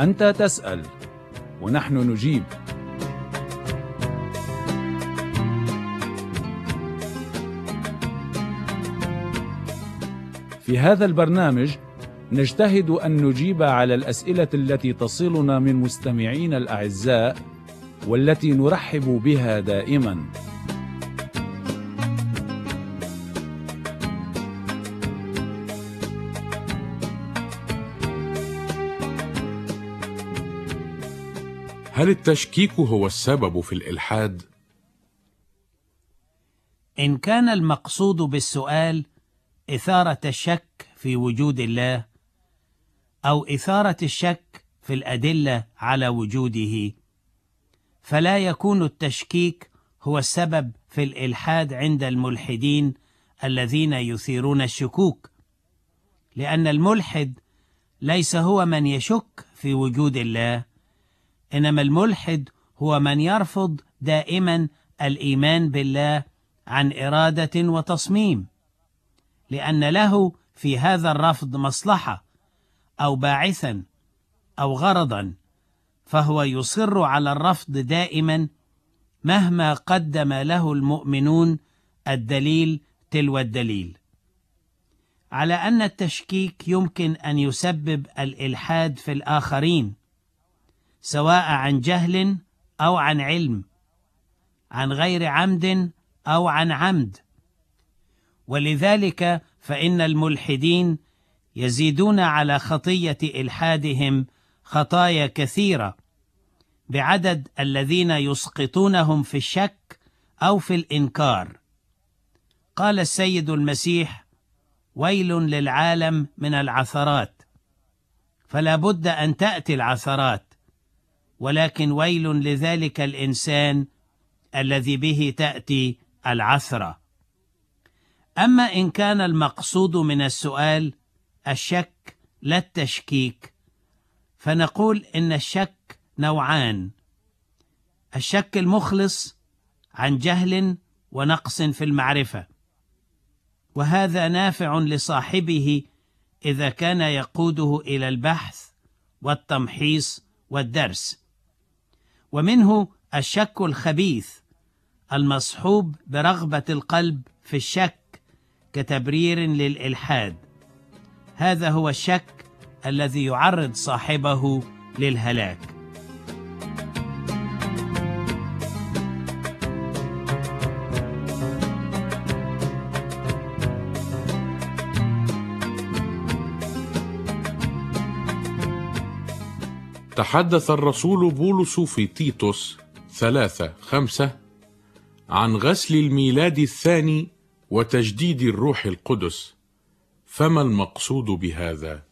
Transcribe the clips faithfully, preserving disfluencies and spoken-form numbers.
أنت تسأل ونحن نجيب. في هذا البرنامج نجتهد أن نجيب على الأسئلة التي تصلنا من مستمعين الأعزاء والتي نرحب بها دائما. هل التشكيك هو السبب في الإلحاد؟ إن كان المقصود بالسؤال إثارة الشك في وجود الله أو إثارة الشك في الأدلة على وجوده، فلا يكون التشكيك هو السبب في الإلحاد عند الملحدين الذين يثيرون الشكوك، لأن الملحد ليس هو من يشك في وجود الله، إنما الملحد هو من يرفض دائما الإيمان بالله عن إرادة وتصميم، لأن له في هذا الرفض مصلحة أو باعثا أو غرضا، فهو يصر على الرفض دائما مهما قدم له المؤمنون الدليل تلو الدليل، على أن التشكيك يمكن أن يسبب الإلحاد في الآخرين، سواء عن جهل أو عن علم، عن غير عمد أو عن عمد. ولذلك فإن الملحدين يزيدون على خطية إلحادهم خطايا كثيرة بعدد الذين يسقطونهم في الشك أو في الإنكار. قال السيد المسيح: ويل للعالم من العثرات، فلا بد أن تأتي العثرات، ولكن ويل لذلك الإنسان الذي به تأتي العثرة. أما إن كان المقصود من السؤال الشك لا التشكيك، فنقول إن الشك نوعان: الشك المخلص عن جهل ونقص في المعرفة، وهذا نافع لصاحبه إذا كان يقوده إلى البحث والتمحيص والدرس. ومنه الشك الخبيث المصحوب برغبة القلب في الشك كتبرير للإلحاد، هذا هو الشك الذي يعرض صاحبه للهلاك. تحدث الرسول بولس في تيتوس ثلاثة خمسة عن غسل الميلاد الثاني وتجديد الروح القدس، فما المقصود بهذا؟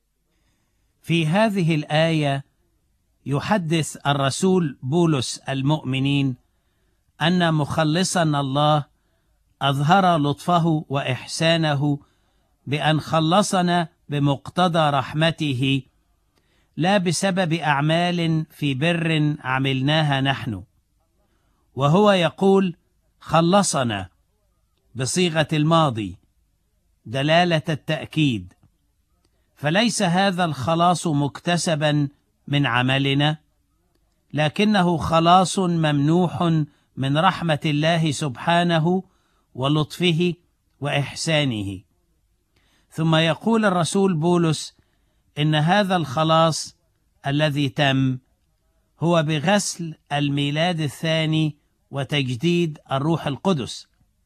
في هذه الآية يحدث الرسول بولس المؤمنين أن مخلصنا الله أظهر لطفه وإحسانه بأن خلصنا بمقتضى رحمته، لا بسبب أعمال في بر عملناها نحن. وهو يقول خلصنا بصيغة الماضي دلالة التأكيد، فليس هذا الخلاص مكتسبا من عملنا، لكنه خلاص ممنوح من رحمة الله سبحانه ولطفه وإحسانه. ثم يقول الرسول بولس إن هذا الخلاص الذي تم هو بغسل الميلاد الثاني وتجديد الروح القدس.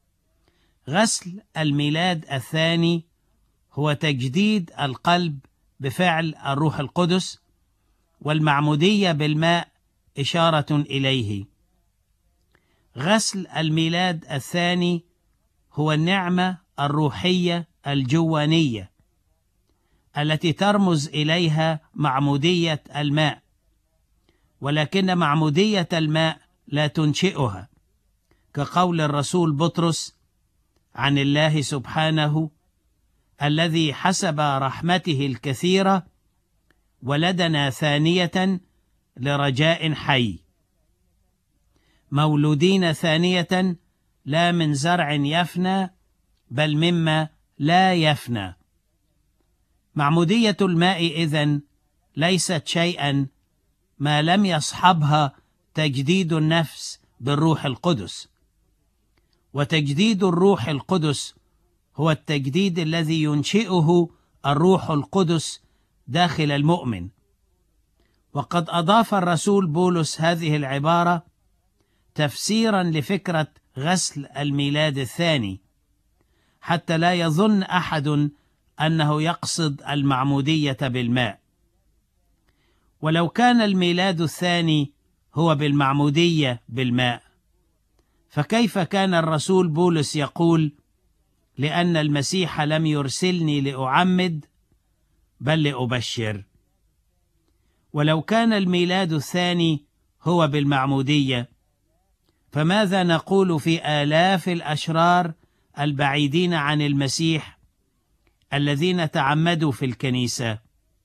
غسل الميلاد الثاني هو تجديد القلب بفعل الروح القدس، والمعمودية بالماء إشارة إليه. غسل الميلاد الثاني هو النعمة الروحية الجوانية التي ترمز إليها معمودية الماء، ولكن معمودية الماء لا تنشئها، كقول الرسول بطرس عن الله سبحانه: الذي حسب رحمته الكثيرة ولدنا ثانية لرجاء حي. مولودين ثانية لا من زرع يفنى بل مما لا يفنى. معمودية الماء إذن ليست شيئا ما لم يصحبها تجديد النفس بالروح القدس. وتجديد الروح القدس هو التجديد الذي ينشئه الروح القدس داخل المؤمن. وقد أضاف الرسول بولس هذه العبارة تفسيرا لفكرة غسل الميلاد الثاني، حتى لا يظن أحد أنه يقصد المعمودية بالماء. ولو كان الميلاد الثاني هو بالمعمودية بالماء، فكيف كان الرسول بولس يقول لأن المسيح لم يرسلني لأعمد بل لأبشر؟ ولو كان الميلاد الثاني هو بالمعمودية، فماذا نقول في آلاف الأشرار البعيدين عن المسيح الذين تعمدوا في الكنيسة؟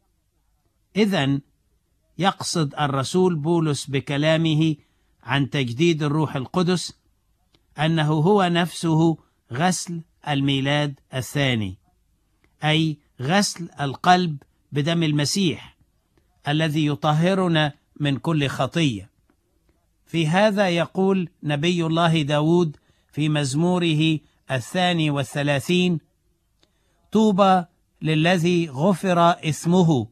إذن يقصد الرسول بولس بكلامه عن تجديد الروح القدس أنه هو نفسه غسل الميلاد الثاني، أي غسل القلب بدم المسيح الذي يطهرنا من كل خطية. في هذا يقول نبي الله داود في مزموره الثاني والثلاثين: طوبى للذي غفر إثمه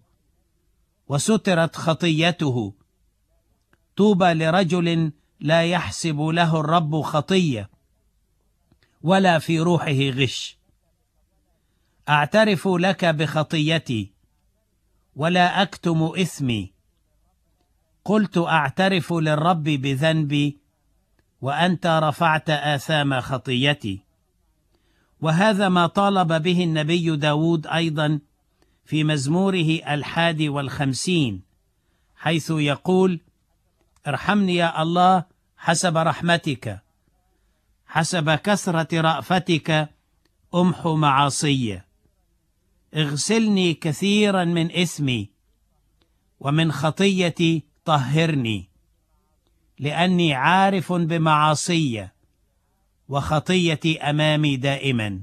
وسترت خطيته، طوبى لرجل لا يحسب له الرب خطية ولا في روحه غش. أعترف لك بخطيتي ولا أكتم إثمي، قلت أعترف للرب بذنبي وأنت رفعت آثام خطيتي. وهذا ما طالب به النبي داود أيضا في مزموره الحادي والخمسين، حيث يقول: ارحمني يا الله حسب رحمتك، حسب كثرة رأفتك أمحو معاصي، اغسلني كثيرا من إثمي ومن خطيتي طهرني، لأني عارف بمعاصي وخطيتي أمامي دائما.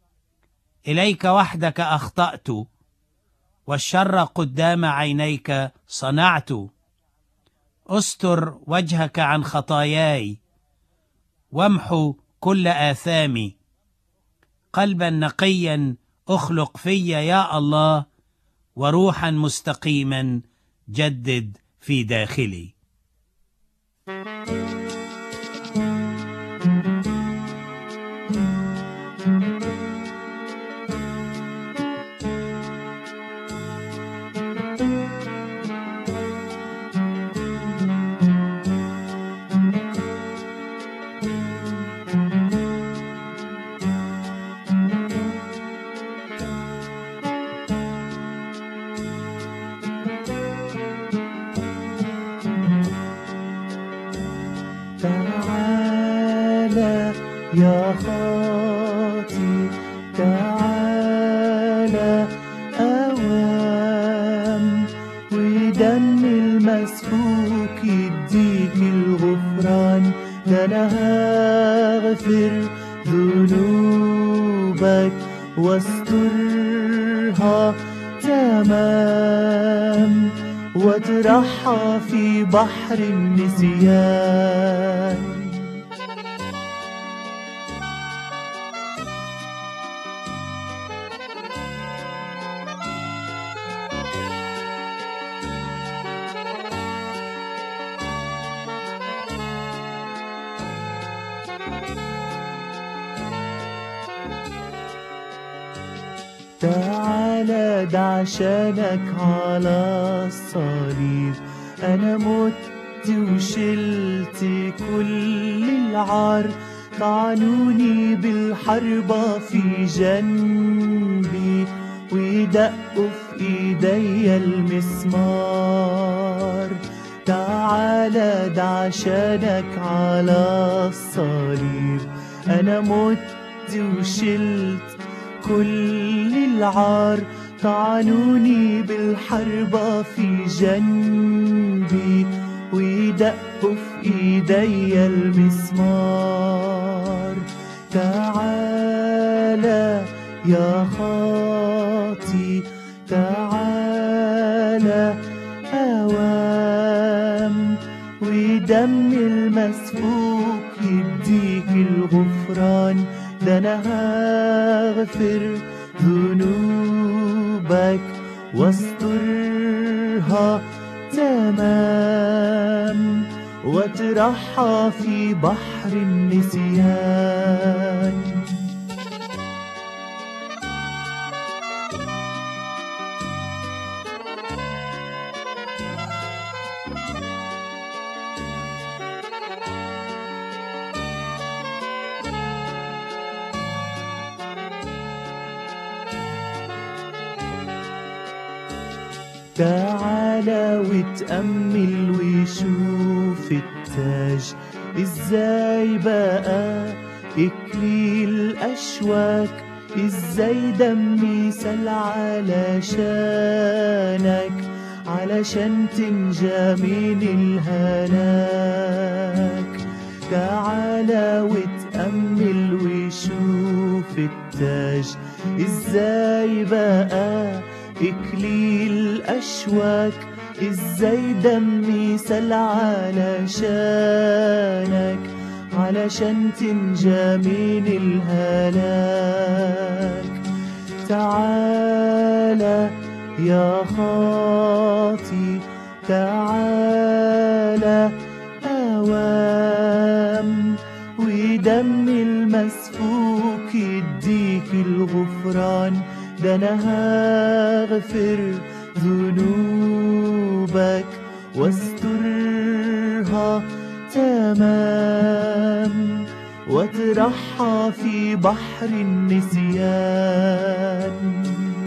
إليك وحدك أخطأت والشر قدام عينيك صنعت، أستر وجهك عن خطاياي وامحو كل آثامي، قلبا نقيا أخلق في يا الله، وروحا مستقيما جدد في داخلي. تعالى يا خاطي تعالى أوام، ودم المسفوك يديك الغفران، ده أنا هغفر ذنوبك واسترها تمام، واطرحها في بحر النسيان. تعالى ده عشانك على الصليب أنا مت وشلت كل العار، طعنوني بالحربة في جنبي ويدقوا في ايديا المسمار. تعالى ده عشانك على الصليب أنا مت وشلت كل العار، طعنوني بالحربة في جنبي ويدقوا في ايديا المسمار. تعالى يا خاطي تعالى تعالى أوام، ودم المسفوك يديك الغفران، ده أنا هغفر ذنوبك واسترها تمام، واطرحها في بحر النسيان. تعالى وتأمل وشوف التاج ازاي بقى إكليل أشواك، ازاي دمي سال علشانك، علشان تنجى من الهلاك. تعالى وتأمل وشوف التاج ازاي بقى إكليل أشواك، ازاي دمي سال علشانك، علشان تنجى من الهلاك. تعالى يا خاطي تعالى أوام، ودم المسفوك يديك الغفران، ده أنا هغفر ذنوبك واسترها تمام، واطرحها في بحر النسيان.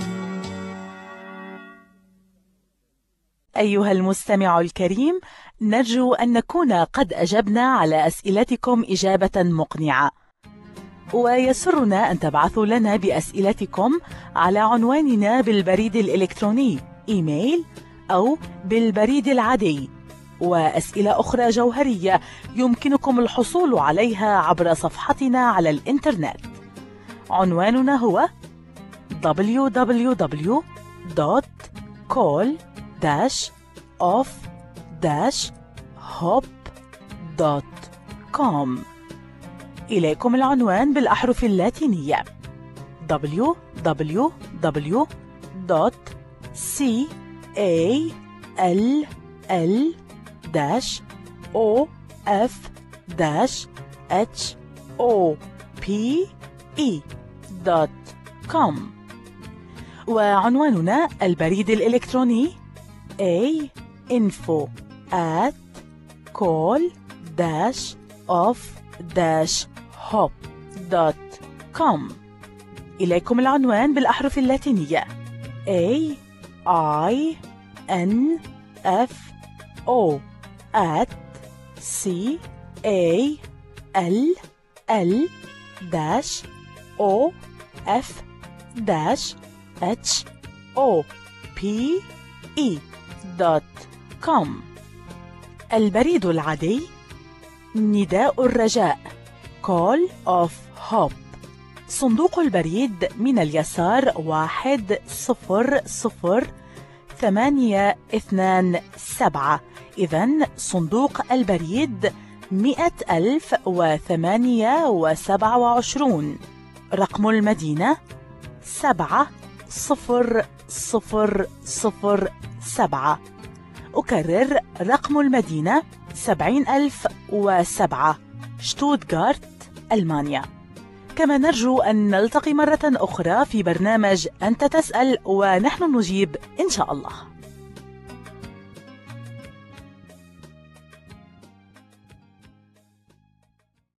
أيها المستمع الكريم، نرجو أن نكون قد أجبنا على أسئلتكم إجابة مقنعة، ويسرنا أن تبعثوا لنا بأسئلتكم على عنواننا بالبريد الإلكتروني إيميل أو بالبريد العادي. وأسئلة أخرى جوهرية يمكنكم الحصول عليها عبر صفحتنا على الإنترنت. عنواننا هو دبليو دبليو دبليو دوت كول داش أوف داش هوب دوت كوم. إليكم العنوان بالأحرف اللاتينية دبليو دبليو دبليو دوت كول دوت كوم. وعنواننا البريد الإلكتروني a info at call dash of dash hop دوت كوم. إليكم العنوان بالأحرف اللاتينية A I N F O at C A L L dash O F dash H O P E دوت كوم. البريد العادي نداء الرجاء Call of Hope. صندوق البريد من اليسار واحد صفر صفر ثمانية اثنان سبعة. إذن صندوق البريد مئة ألف وثمانية وسبعة وعشرون. رقم المدينة سبعة صفر صفر صفر سبعة. أكرر رقم المدينة سبعين ألف وسبعة، شتوتغارت، ألمانيا. كما نرجو أن نلتقي مرة أخرى في برنامج أنت تسأل ونحن نجيب إن شاء الله.